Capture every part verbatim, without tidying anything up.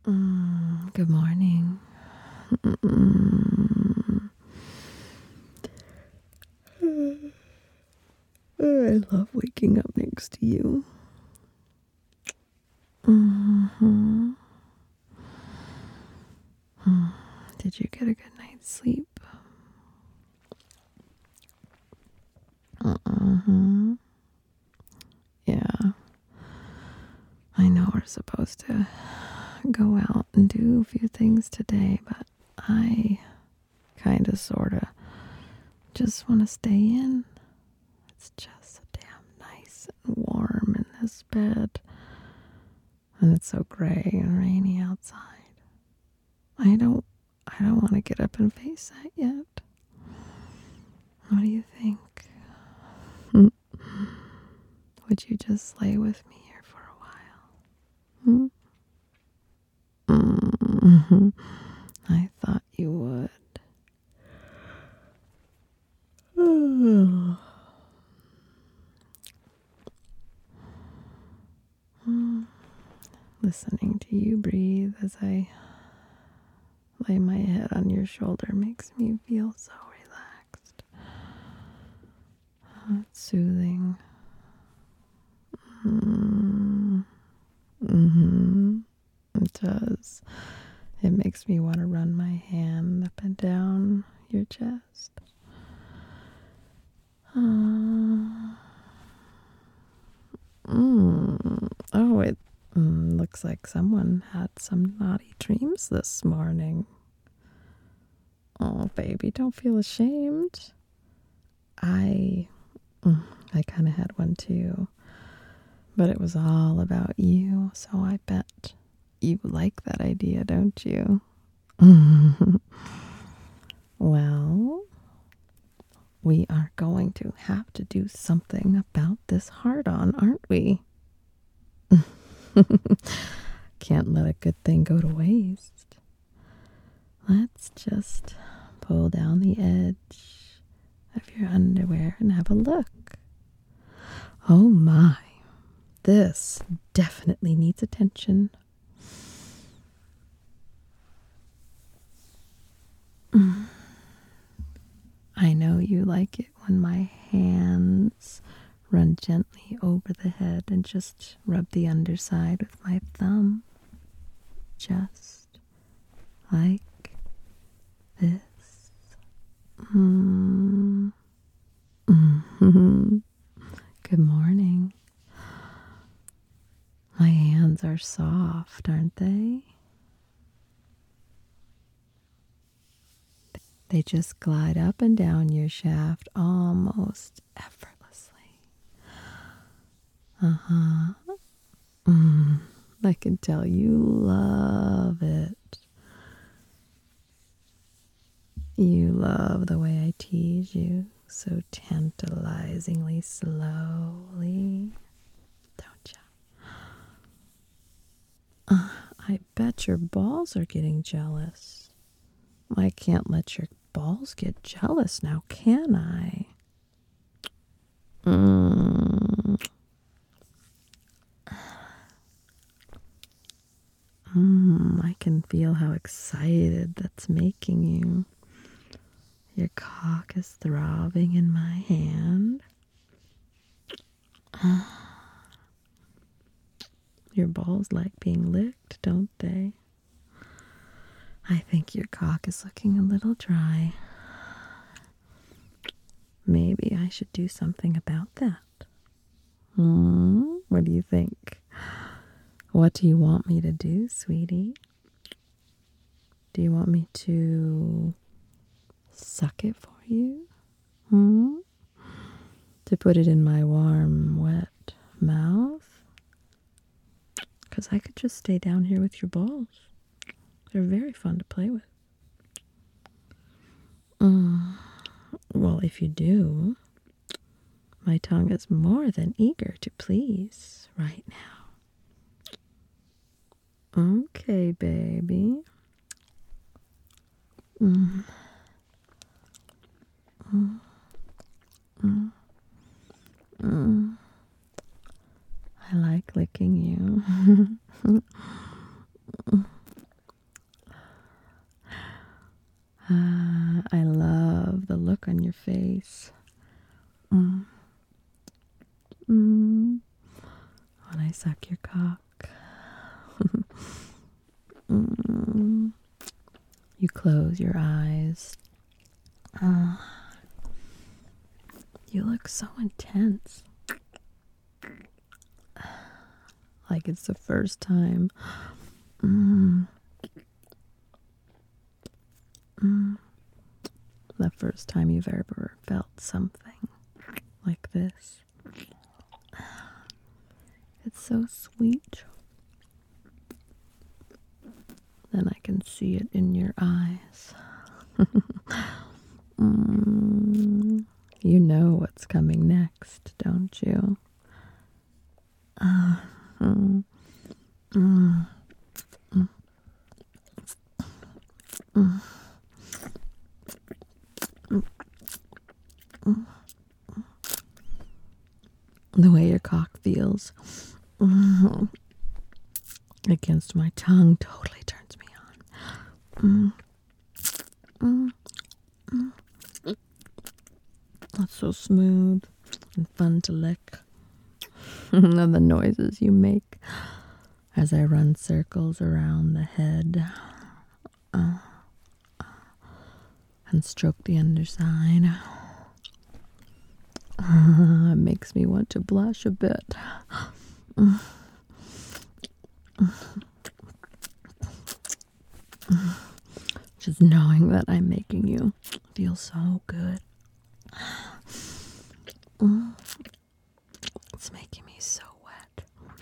Mm, good morning. Mm. I love waking up next to you. Mm-hmm. Did you get a good night's sleep? Mm-hmm. Yeah. I know we're supposed to go out and do a few things today, but I kind of, sort of just want to stay in. It's just so damn nice and warm in this bed. And it's so gray and rainy outside. I don't I don't want to get up and face that yet. What do you think? Would you just lay with me here for a while? Hmm? Mm-hmm. I thought you would. Listening to you breathe as I lay my head on your shoulder makes me feel so relaxed. It's soothing. Mm. Mm-hmm. It does. It makes me want to run my hand up and down your chest. Uh, mm, oh, it mm, looks like someone had some naughty dreams this morning. Oh, baby, don't feel ashamed. I, mm, I kind of had one too, but it was all about you, so I bet you like that idea, don't you? Well, we are going to have to do something about this hard-on, aren't we? Can't let a good thing go to waste. Let's just pull down the edge of your underwear and have a look. Oh my, this definitely needs attention. I know you like it when my hands run gently over the head and just rub the underside with my thumb. Just like this. Mm. Mm-hmm. Good morning. My hands are soft, aren't they? They just glide up and down your shaft almost effortlessly. Uh-huh. Mm, I can tell you love it. You love the way I tease you so tantalizingly slowly, don't you? Uh, I bet your balls are getting jealous. I can't let your balls get jealous now, can I? Mm. Mm, I can feel how excited that's making you. Your cock is throbbing in my hand. Your balls like being licked, don't they? I think your cock is looking a little dry. Maybe I should do something about that. Hmm? What do you think? What do you want me to do, sweetie? Do you want me to suck it for you? Hmm? To put it in my warm, wet mouth? Because I could just stay down here with your balls. They're very fun to play with. Mm. Well, if you do, my tongue is more than eager to please right now. Okay, baby. Mm. Mm. Mm. Mm. I like licking you. stroke your cock. mm. You close your eyes. Uh, you look so intense. Like it's the first time. Mm. Mm. The first time you've ever felt something like this. It's so sweet. Then I can see it in your eyes. mm. You know what's coming next, don't you? Uh, mm, mm, mm, mm, mm, mm. The way your cock feels mm, against my tongue totally turns me on. Mm, mm, mm. That's so smooth and fun to lick. And the noises you make as I run circles around the head uh, and stroke the underside. Uh, it makes me want to blush a bit. Just knowing that I'm making you feel so good. It's making me so wet.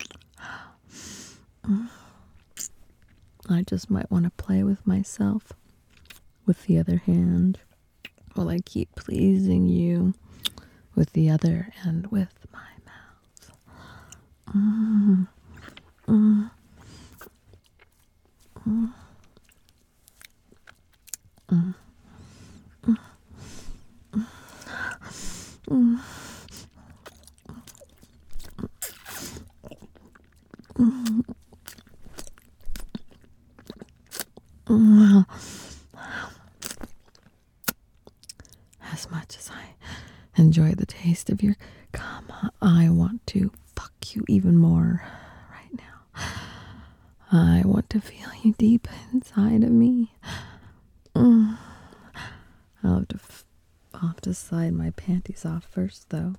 I just might want to play with myself with the other hand while I keep pleasing you with the other and with my mouth. Mm. Mm. Mm. Mm. Mm. Mm. Mm. As much as I enjoy the taste of your cum, I want to fuck you even more right now. I want to feel you deep inside of me. Mm. I'll have to f- I'll have to slide my panties off first, though.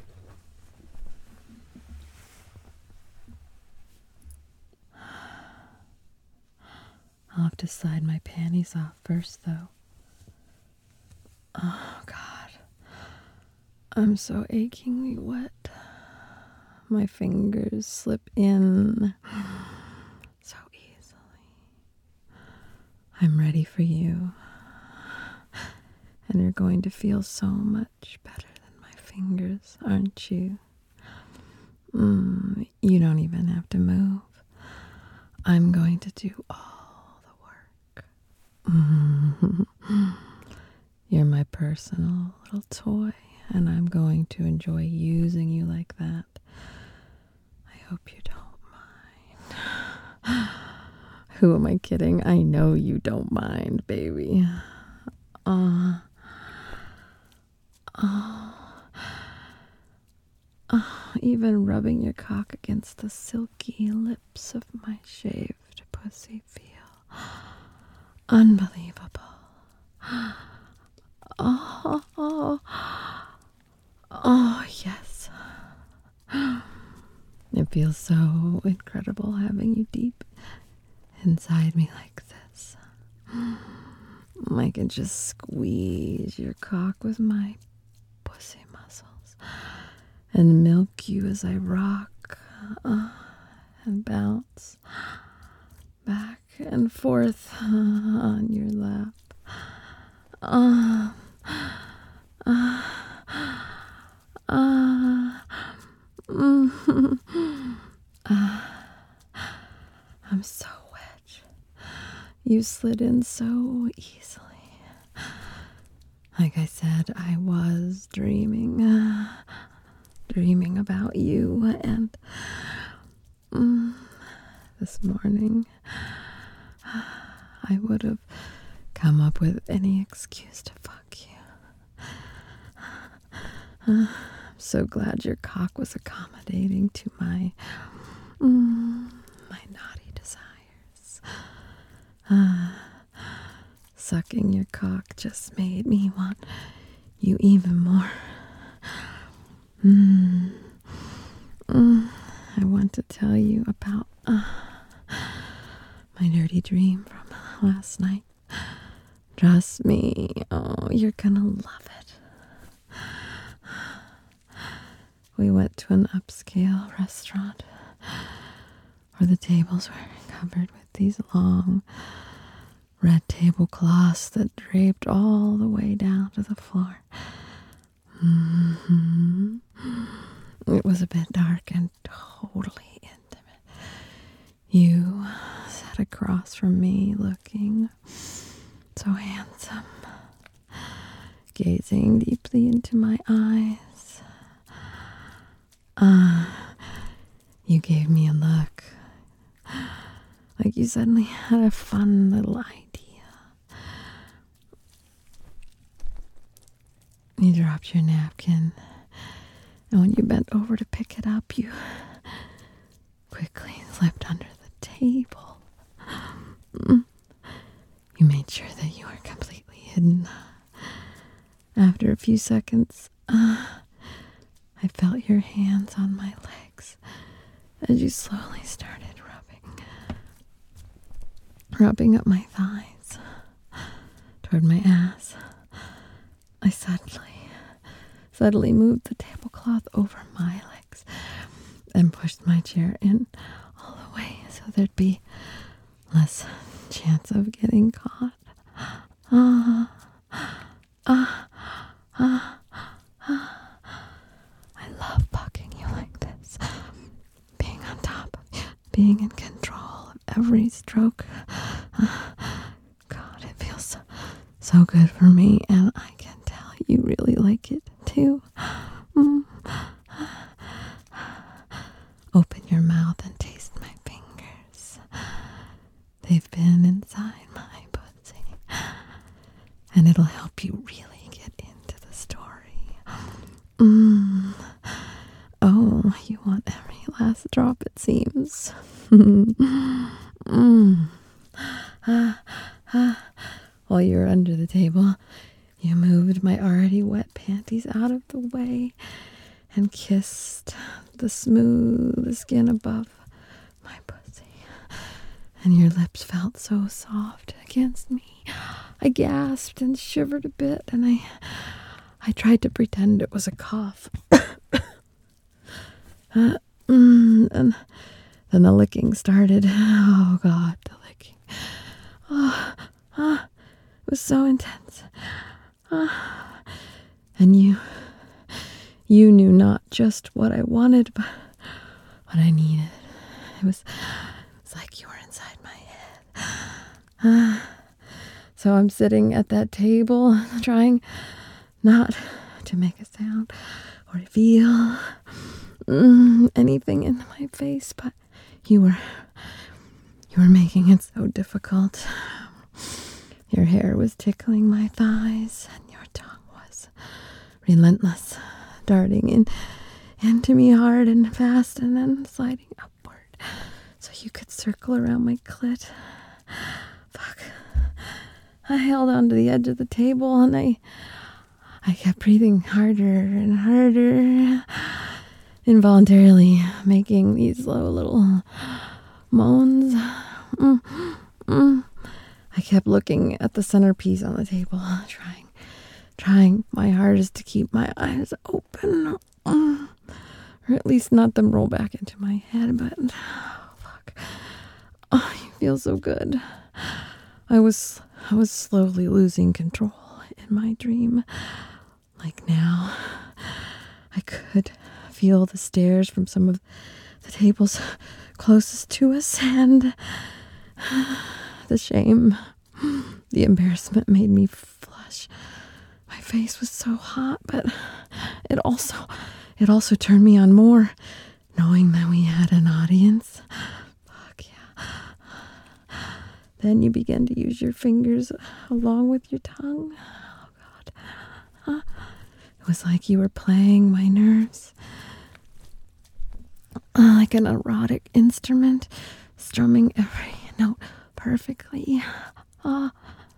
I'll have to slide my panties off first, though. Oh, God. I'm so achingly wet. My fingers slip in so easily. I'm ready for you. And you're going to feel so much better than my fingers, aren't you? Mm, you don't even have to move. I'm going to do all the work. Mm-hmm. You're my personal little toy, and I'm going to enjoy using you like that. I hope you don't mind. Who am I kidding? I know you don't mind, baby. Uh, oh, oh, even rubbing your cock against the silky lips of my shaved pussy feel unbelievable. Oh, oh, oh, yes. It feels so incredible having you deep inside me like this. I can just squeeze your cock with my pussy muscles and milk you as I rock uh, and bounce back and forth uh, on your lap. Uh, uh, uh, mm, uh, I'm so wet. You slid in so easily. Like I said, I was dreaming, uh, dreaming about you, and mm, this morning I would have come up with any excuse to fuck you. Uh, I'm so glad your cock was accommodating to my Mm, my naughty desires. Ah, sucking your cock just made me want you even more. Mm, mm, I want to tell you about uh, my dirty dream from last night. Trust me, oh, you're gonna love it. We went to an upscale restaurant where the tables were covered with these long red tablecloths that draped all the way down to the floor. Mm-hmm. It was a bit dark and totally intimate. You sat across from me looking so handsome, gazing deeply into my eyes. Ah, uh, you gave me a look, like you suddenly had a fun little idea. You dropped your napkin, and when you bent over to pick it up, you quickly slipped under the table. You made sure that you were completely hidden. After a few seconds, uh, I felt your hands on my legs as you slowly started rubbing, rubbing up my thighs toward my ass. I suddenly, suddenly moved the tablecloth over my legs and pushed my chair in all the way so there'd be less chance of getting caught. Ah, ah, ah, ah. I love fucking you like this. Being on top of you, being in control of every stroke. God, it feels so, so good for me, and I can tell you really like it too. Mm. Open your mouth and taste my fingers. They've been inside my pussy, and it'll help you really get into the story. Mm. Oh, you want every last drop, it seems. mm. ah, ah. While you were under the table, you moved my already wet panties out of the way and kissed the smooth skin above my pussy. And your lips felt so soft against me. I gasped and shivered a bit, and I I tried to pretend it was a cough. uh, mm, and then the licking started. Oh, God, the licking. Oh, ah, it was so intense. Ah, and you, you knew not just what I wanted, but what I needed. It was, it was like you were inside my head. Ah, so I'm sitting at that table, trying not to make a sound or feel mm, anything in my face, but you were, you were making it so difficult. Your hair was tickling my thighs, and your tongue was relentless, darting in into me hard and fast, and then sliding upward, so you could circle around my clit. Fuck. I held onto the edge of the table, and I, I kept breathing harder and harder, involuntarily making these low little moans. Mm, mm. I kept looking at the centerpiece on the table, trying, trying my hardest to keep my eyes open, mm, or at least not them roll back into my head, but, oh, fuck. Oh, you feel so good. I was, I was slowly losing control in my dream. Like now, I could feel the stares from some of the tables closest to us, and the shame, the embarrassment made me flush. My face was so hot, but it also, it also turned me on more, knowing that we had an audience. Fuck yeah. Then you began to use your fingers along with your tongue. Oh, God. Huh? It was like you were playing my nerves. uh, like an erotic instrument, strumming every note perfectly. Uh,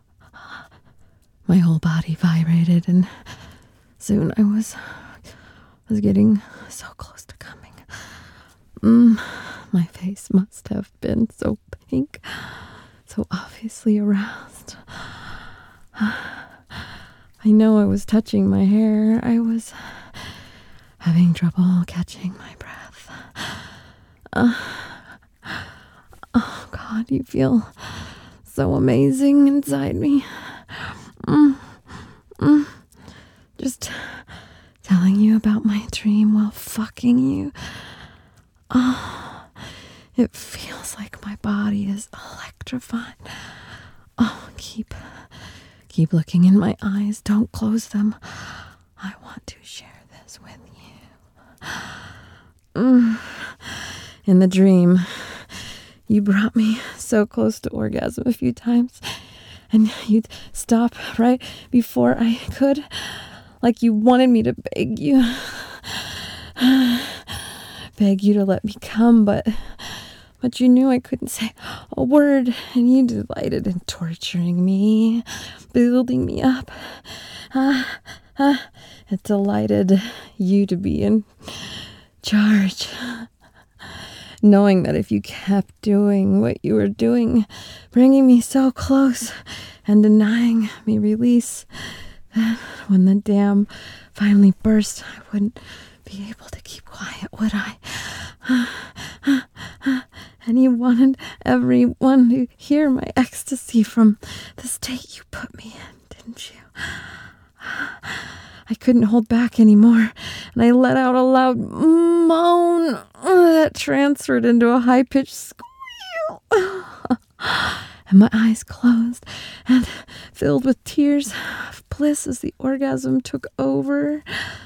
my whole body vibrated, and soon I was was getting so close to coming. Mm, my face must have been so pink, so obviously aroused. I know I was touching my hair. I was having trouble catching my breath. Uh, oh, God, you feel so amazing inside me. Mm, mm, just telling you about my dream while fucking you. Oh, it feels like my body is electrified. Oh, keep, keep looking in my eyes. Don't close them. I want to share this with you. Mm. In the dream, you brought me so close to orgasm a few times, and you'd stop right before I could, like you wanted me to beg you. Beg you to let me come, but but you knew I couldn't say a word, and you delighted in torturing me, building me up. Uh, uh, it delighted you to be in charge, knowing that if you kept doing what you were doing, bringing me so close and denying me release, that when the dam finally burst, I wouldn't be able to keep quiet, would I? And you wanted everyone to hear my ecstasy from the state you put me in, didn't you? I couldn't hold back anymore, and I let out a loud moan that transferred into a high-pitched squeal. And my eyes closed and filled with tears of bliss as the orgasm took over.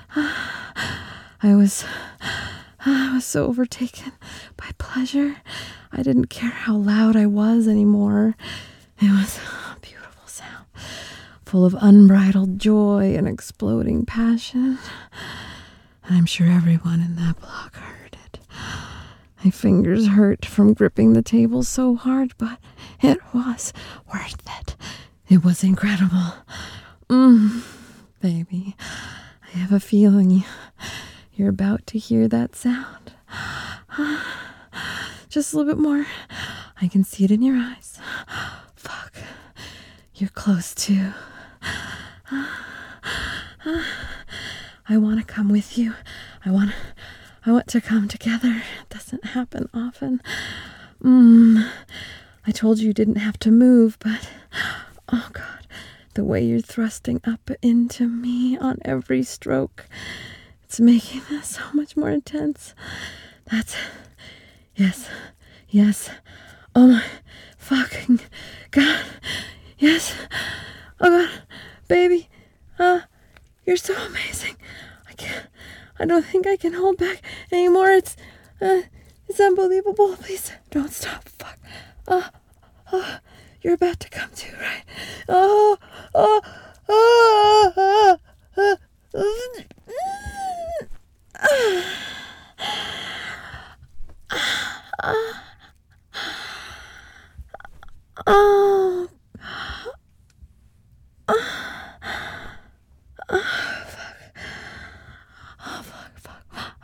I was, I was so overtaken by pleasure. I didn't care how loud I was anymore. It was a beautiful sound, full of unbridled joy and exploding passion. And I'm sure everyone in that block heard it. My fingers hurt from gripping the table so hard, but it was worth it. It was incredible. Mm, baby, I have a feeling you're about to hear that sound. Just a little bit more. I can see it in your eyes. Fuck. You're close too. I want to come with you. I want to, I want to come together. It doesn't happen often. Mm. I told you you didn't have to move, but oh God, the way you're thrusting up into me on every stroke, it's making this so much more intense. That's, yes, yes. Oh my fucking God. Yes. Oh God, baby. Uh, you're so amazing. I can't, I don't think I can hold back anymore. It's, uh, it's unbelievable. Please don't stop. Fuck. Oh, oh, you're about to come to, right? Oh, oh, oh, oh, oh, oh. Oh, oh, fuck, fuck.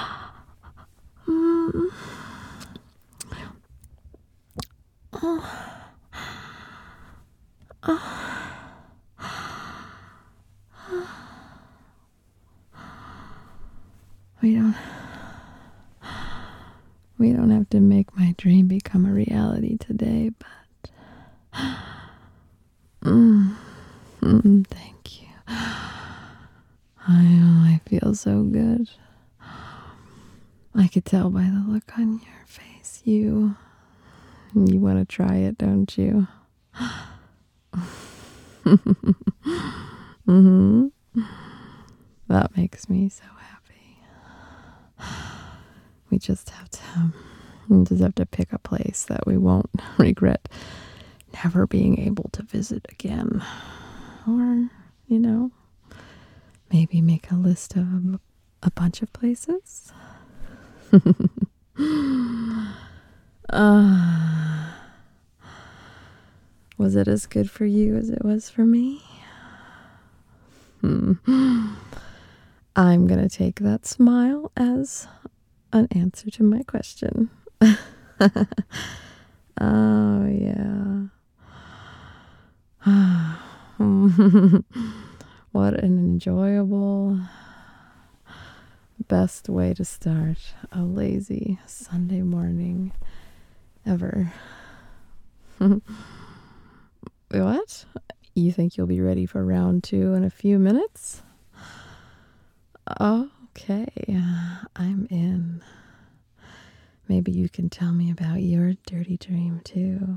Mm. Oh. Oh. We don't we don't have to make my dream become a reality today, but mm, mm, thank you. I know, I feel so good. I could tell by the look on your face. You you want to try it, don't you? Mm-hmm. That makes me so happy. We just have to we just have to pick a place that we won't regret never being able to visit again. Or, you know, maybe make a list of a bunch of places. Uh, was it as good for you as it was for me? Hmm. I'm going to take that smile as an answer to my question. Oh, yeah. What an enjoyable, best way to start a lazy Sunday morning ever. What? You think you'll be ready for round two in a few minutes? Okay, I'm in. Maybe you can tell me about your dirty dream too.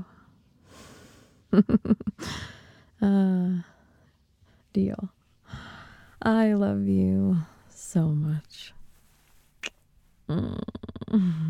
uh, deal. I love you so much. Mm.